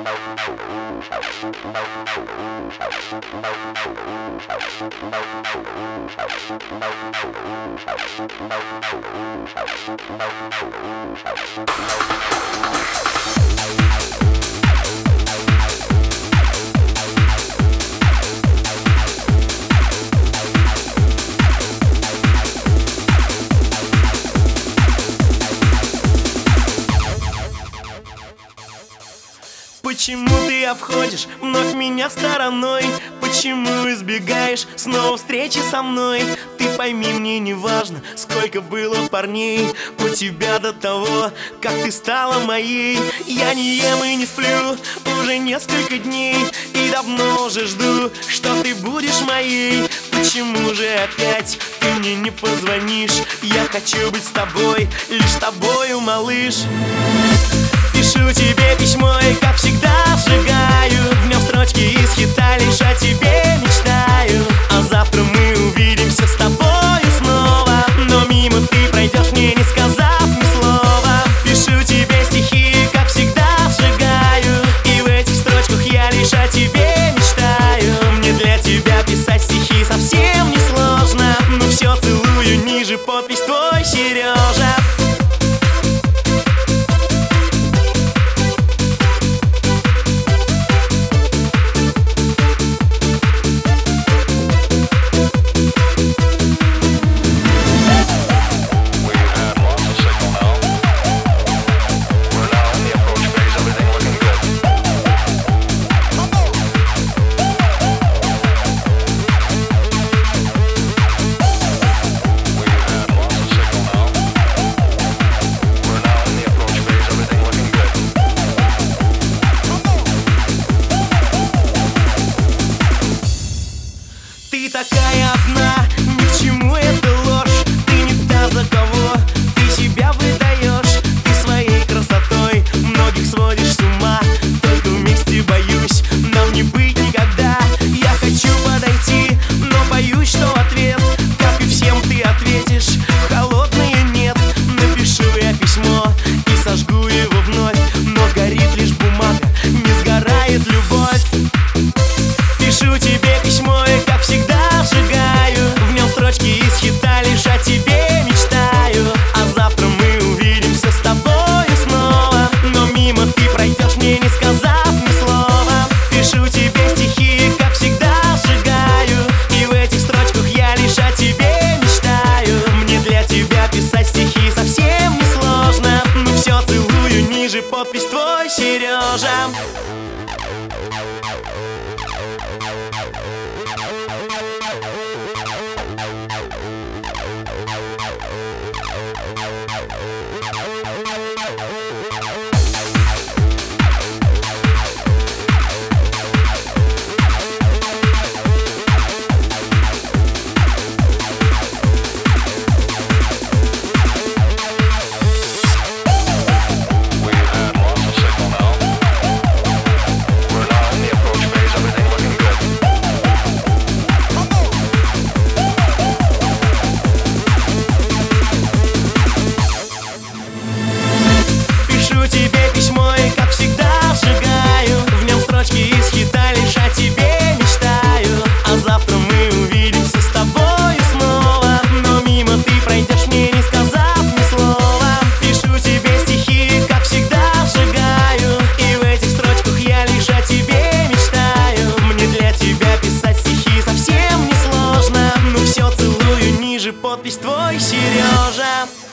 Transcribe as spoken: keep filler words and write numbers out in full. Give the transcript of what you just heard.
Почему ты обходишь вновь меня стороной? Почему избегаешь снова встречи со мной? Ты пойми, мне не важно, сколько было парней у тебя до того, как ты стала моей. Я не ем и не сплю уже несколько дней и давно уже жду, что ты будешь моей. Почему же опять ты мне не позвонишь? Я хочу быть с тобой, лишь с тобою, малыш. Пишу тебе письмо и, как всегда, сжигаю в нем строчки из хита, лишь о тебе мечтаю. А завтра мы увидимся с тобою снова, но мимо ты пройдешь, мне не сказав ни слова. Пишу тебе стихи, как всегда, сжигаю, и в этих строчках я лишь о тебе мечтаю. Мне для тебя писать стихи совсем не сложно, но все целую ниже, подпись твой, Сережа. Ты такая одна, ни к чему эта ложь. Ты не та, за кого ты себя выдаешь. Ты своей красотой многих сводишь с ума. Только вместе, боюсь, нам не быть никогда. Я хочу подойти, но боюсь, что ответ, как и всем, ты ответишь холодное нет. Напишу я письмо и сожгу его вновь, но горит лишь бумага, не сгорает любовь. Пишу тебе письмо и, как всегда, сжигаю в нем строчки из хита, лишь о тебе мечтаю. А завтра мы увидимся с тобою снова, но мимо ты пройдешь, мне не сказав ни слова. Пишу тебе стихи, как всегда, сжигаю, и в этих строчках я лишь о тебе мечтаю. Мне для тебя писать стихи совсем не сложно, но все целую ниже, подпись твой, Сережа. Подпись твой, Сережа.